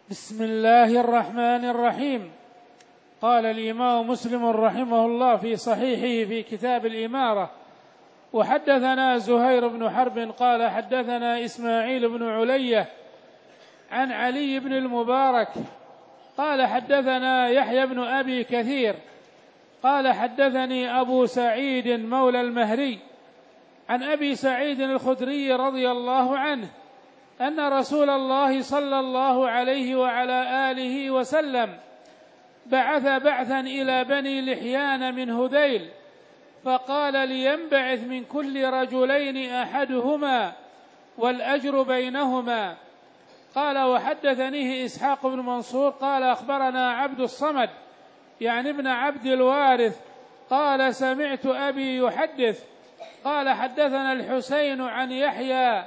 بسم الله الرحمن الرحيم. قال الإمام مسلم رحمه الله في صحيحه في كتاب الإمارة: وحدثنا زهير بن حرب قال حدثنا إسماعيل بن علية عن علي بن المبارك قال حدثنا يحيى بن أبي كثير قال حدثني أبو سعيد مولى المهري عن أبي سعيد الخدري رضي الله عنه أن رسول الله صلى الله عليه وعلى آله وسلم بعث بعثا إلى بني لحيان من هذيل، فقال لينبعث من كل رجلين أحدهما والأجر بينهما. قال: وحدثنيه إسحاق بن منصور قال أخبرنا عبد الصمد يعني ابن عبد الوارث قال سمعت أبي يحدث قال حدثنا الحسين عن يحيى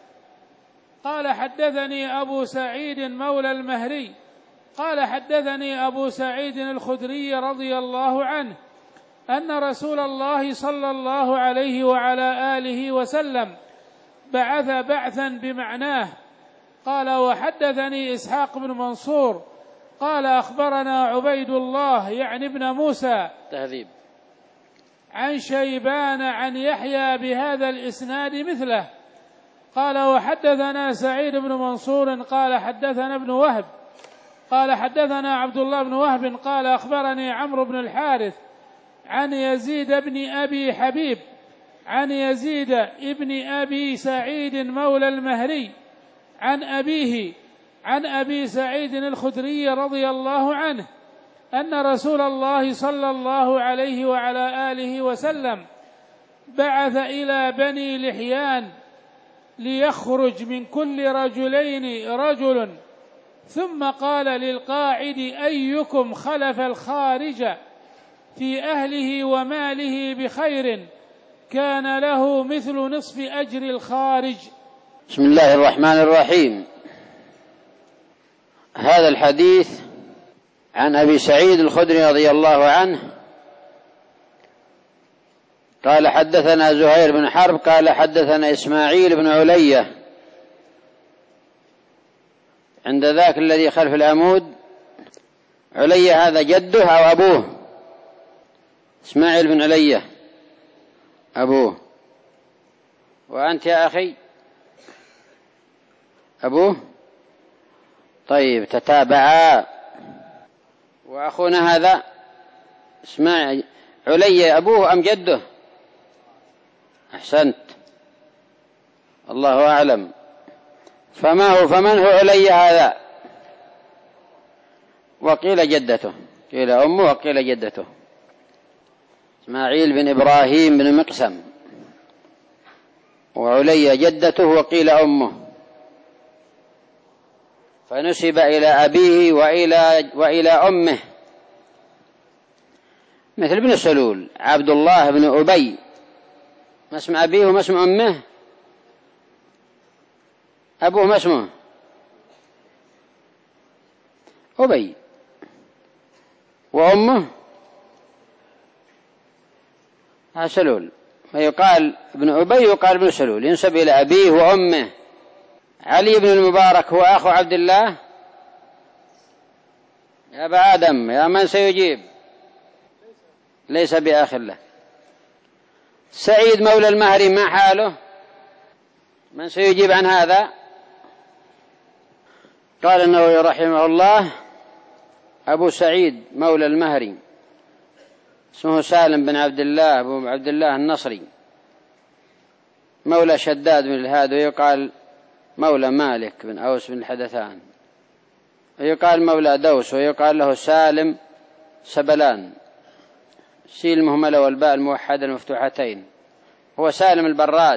قال حدثني أبو سعيد مولى المهري قال حدثني أبو سعيد الخدري رضي الله عنه أن رسول الله صلى الله عليه وعلى آله وسلم بعث بعثا بمعناه. قال: وحدثني إسحاق بن منصور قال أخبرنا عبيد الله يعني ابن موسى تهذيب عن شيبان عن يحيى بهذا الإسناد مثله. قال: وحدثنا سعيد بن منصور قال حدثنا ابن وهب قال حدثنا عبد الله بن وهب قال أخبرني عمرو بن الحارث عن يزيد بن أبي حبيب عن يزيد ابن أبي سعيد مولى المهري عن أبيه عن أبي سعيد الخدري رضي الله عنه أن رسول الله صلى الله عليه وعلى آله وسلم بعث إلى بني لحيان ليخرج من كل رجلين رجل، ثم قال للقاعد: أيكم خلف الخارج في أهله وماله بخير كان له مثل نصف أجر الخارج. بسم الله الرحمن الرحيم. هذا الحديث عن أبي سعيد الخدري رضي الله عنه قال حدثنا زهير بن حرب قال حدثنا إسماعيل بن علية. عند ذاك الذي خلف العمود علية هذا جده أو أبوه؟ إسماعيل بن علية أبوه، وأنت يا أخي أبوه؟ طيب تتابعا. وأخونا هذا إسماعيل علية أبوه أم جده؟ أحسنت، الله أعلم. فمن هو علية هذا؟ وقيل جدته، قيل أمه وقيل جدته. إسماعيل بن إبراهيم بن مقسم، وعلية جدته وقيل أمه، فنسب إلى أبيه وإلى أمه، مثل ابن سلول عبد الله بن أبي، ما اسم أبيه وما اسم أمه؟ أبوه ما اسمه؟ أبي، وأمه سلول، فيقال ابن أبي يقال ابن سلول، ينسب إلى أبيه وأمه. علي بن المبارك هو أخو عبد الله؟ يا أبا آدم، يا من سيجيب؟ ليس بأخ له. سعيد مولى المهري ما حاله؟ من سيجيب عن هذا؟ قال النووي رحمه الله: أبو سعيد مولى المهري اسمه سالم بن عبد الله أبو عبد الله النصري، مولى شداد بن الهاد، ويقال مولى مالك بن أوس بن الحدثان، ويقال مولى دوس، ويقال له سالم سبلان، سين المهملة والباء الموحدة المفتوحتين. هو سالم البراد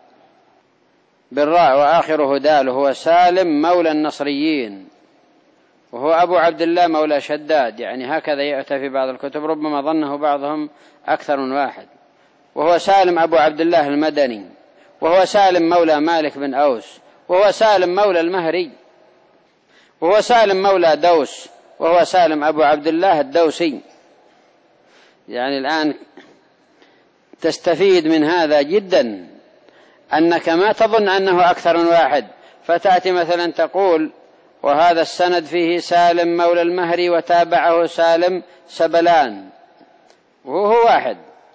بالراء وآخره دال، هو سالم مولى النصريين، وهو أبو عبد الله مولى شداد، يعني هكذا يأتي في بعض الكتب، ربما ظنه بعضهم أكثر من واحد. وهو سالم أبو عبد الله المدني، وهو سالم مولى مالك بن أوس، وهو سالم مولى المهري، وهو سالم مولى دوس، وهو سالم أبو عبد الله الدوسي. يعني الآن تستفيد من هذا جدا، أنك ما تظن أنه أكثر من واحد، فتأتي مثلا تقول وهذا السند فيه سالم مولى المهري وتابعه سالم سبلان وهو واحد،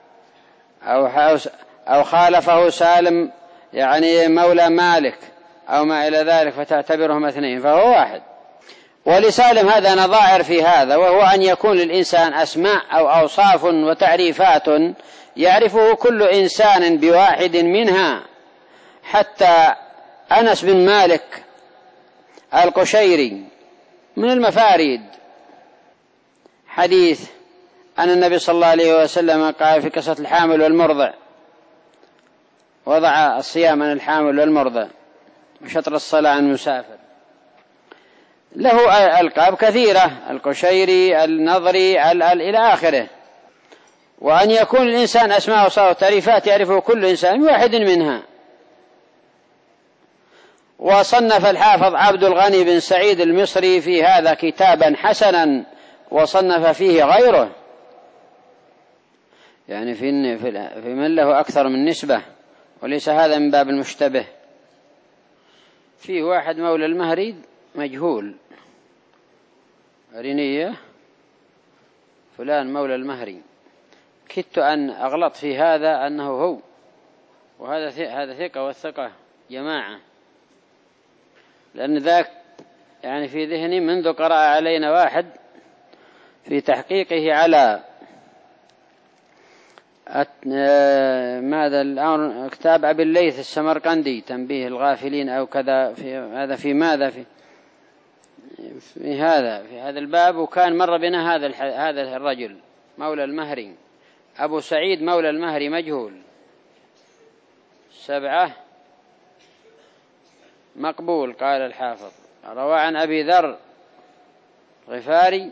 أو خالفه سالم يعني مولى مالك أو ما إلى ذلك فتعتبرهم اثنين، فهو واحد. ولسالم هذا نظائر في هذا، وهو أن يكون للإنسان أسماء أو أوصاف وتعريفات يعرفه كل إنسان بواحد منها. حتى أنس بن مالك القشيري من المفاريد حديث أن النبي صلى الله عليه وسلم قال في قصة الحامل والمرضع، وضع الصيام عن الحامل والمرضع وشطر الصلاة عن المسافر. له ألقاب كثيرة، القشيري، النضري، إلى آخره. وأن يكون الإنسان أسماء وصفات تعريفات يعرفه كل إنسان واحد منها. وصنف الحافظ عبد الغني بن سعيد المصري في هذا كتابا حسنا، وصنف فيه غيره، يعني في من له أكثر من نسبة، وليس هذا من باب المشتبه. فيه واحد مولى المهري مجهول، رينية فلان مولى المهري، كدت أن أغلط في هذا أنه هو، وهذا ثقة، والثقة جماعة، لأن ذاك يعني في ذهني منذ قرأ علينا واحد في تحقيقه على ماذا الآن كتاب أبي الليث السمرقندي تنبيه الغافلين أو كذا، في هذا في ماذا في هذا الباب. وكان مر بنا هذا الرجل مولى المهري أبو سعيد مولى المهري مجهول، 7 مقبول. قال الحافظ روى عن أبي ذر غفاري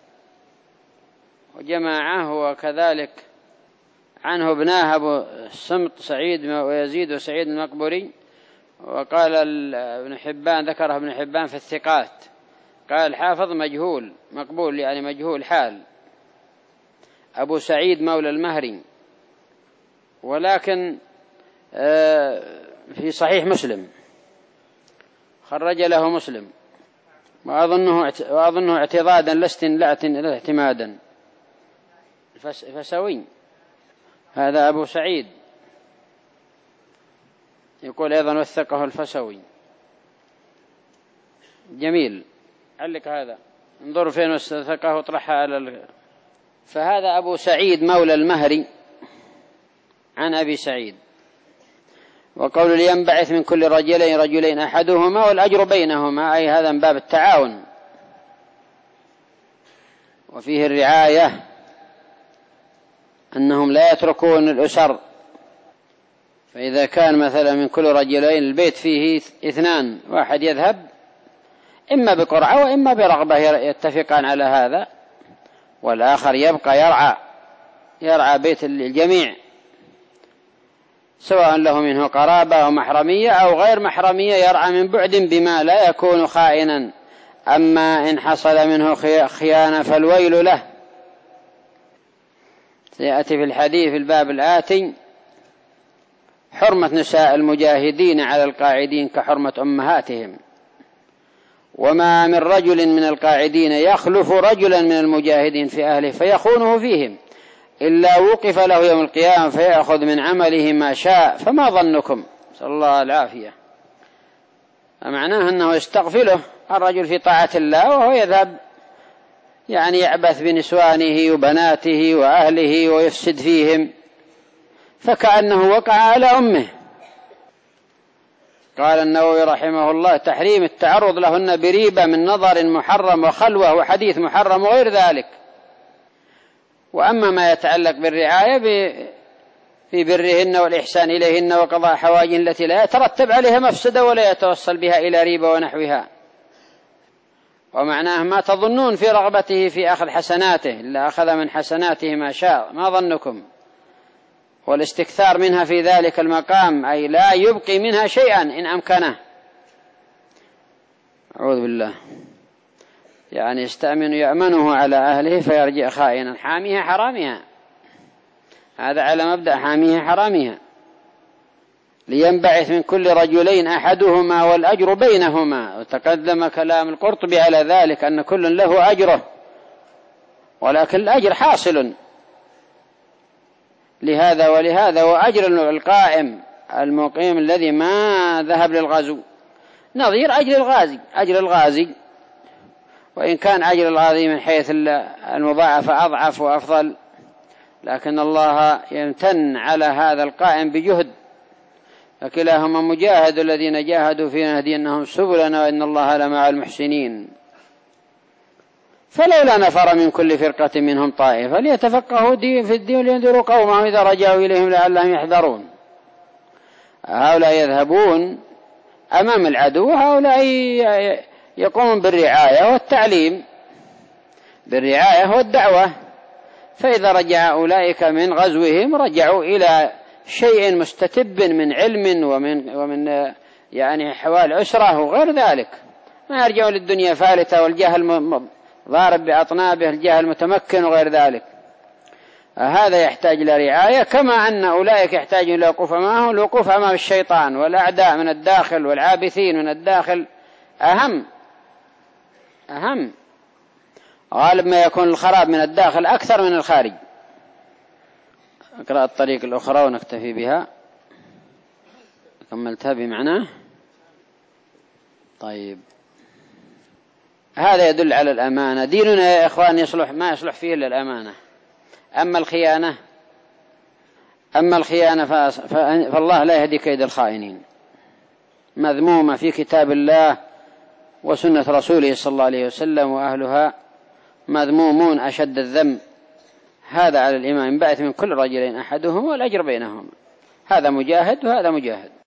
وجماعة، وكذلك عنه ابناه أبو الصمت سعيد ويزيد وسعيد المقبوري. وقال ابن حبان، ذكره ابن حبان في الثقات، قال الحافظ مجهول مقبول، يعني مجهول حال أبو سعيد مولى المهري. ولكن في صحيح مسلم خرج له مسلم، وأظنه اعتضادا لا اعتمادا. الفسوي هذا أبو سعيد يقول أيضا وثقه الفسوي. جميل، علق هذا، انظروا فين وثقه وطرحها على فهذا أبو سعيد مولى المهري عن أبي سعيد. وقول لينبعث من كل رجلين أحدهما والأجر بينهما، أي هذا من باب التعاون. وفيه الرعاية، أنهم لا يتركون الأسر، فإذا كان مثلا من كل رجلين البيت فيه 2، واحد يذهب إما بقرعة وإما برغبة يتفقان على هذا، والآخر يبقى يرعى بيت الجميع، سواء له منه قرابة أو محرمية أو غير محرمية، يرعى من بعد بما لا يكون خائنا. أما إن حصل منه خيانة فالويل له. سيأتي في الحديث في الباب الآتي حرمة نساء المجاهدين على القاعدين كحرمة أمهاتهم. وما من رجل من القاعدين يخلف رجلا من المجاهدين في أهله فيخونه فيهم إلا وقف له يوم القيامة فيأخذ من عمله ما شاء. فما ظنكم؟ نسأل الله العافية. فمعناه أنه يستغفله الرجل في طاعة الله، وهو يذهب يعني يعبث بنسوانه وبناته وأهله ويفسد فيهم، فكأنه وقع على أمه. قال النووي رحمه الله تحريم التعرض لهن بريبة من نظر محرم وخلوة وحديث محرم وغير ذلك. وأما ما يتعلق بالرعاية في برهن والإحسان إليهن وقضاء حوائجهن التي لا يترتب عليها مفسدة ولا يتوصل بها إلى ريبة ونحوها، ومعناه ما تظنون في رغبته في أخذ حسناته إلا أخذ من حسناته ما شاء، ما ظنكم؟ والاستكثار منها في ذلك المقام، أي لا يبقي منها شيئا إن أمكنه. أعوذ بالله، يعني يأمنه على أهله فيرجع خائنا حاميها حرامها. هذا على مبدأ حاميها حرامها. لينبعث من كل رجلين أحدهما والأجر بينهما. وتقدم كلام القرطبي على ذلك أن كل له أجره، ولكن الأجر حاصل لهذا ولهذا. وأجر القائم المقيم الذي ما ذهب للغزو نظير أجر الغازي، وإن كان أجر الغازي من حيث المضاعفة أضعف وأفضل، لكن الله يمتن على هذا القائم بجهد. فكلاهما مجاهد، الذين جاهدوا فينا لنهدينهم سبلنا وإن الله لمع المحسنين. فلولا نفر من كل فرقة منهم طائفة ليتفقهوا في الدين ولينذروا قومهم إذا رجعوا إليهم لعلهم يحذرون. هؤلاء يذهبون أمام العدو، هؤلاء يقومون بالرعاية والتعليم، بالرعاية والدعوة. فإذا رجع أولئك من غزوهم رجعوا إلى شيء مستتب من علم ومن يعني حوال أسرة وغير ذلك، ما يرجعوا للدنيا فالتة والجهل ضارب بأطنابه، الجهل متمكن وغير ذلك. هذا يحتاج إلى رعاية، كما أن أولئك يحتاجون إلى الوقوف معهم. الوقوف أمام الشيطان والأعداء من الداخل والعابثين من الداخل أهم غالب ما يكون الخراب من الداخل أكثر من الخارج. أقرأ الطريق الأخرى ونكتفي بها، كملتها بمعناه. طيب، هذا يدل على الأمانة. ديننا يا إخوان ما يصلح فيه إلا الأمانة. أما الخيانة فالله لا يهدي كيد الخائنين، مذمومة في كتاب الله وسنة رسوله صلى الله عليه وسلم، وأهلها مذمومون أشد الذم. هذا على الإمام ينبعث من كل رجلين أحدهم والأجر بينهم. هذا مجاهد وهذا مجاهد.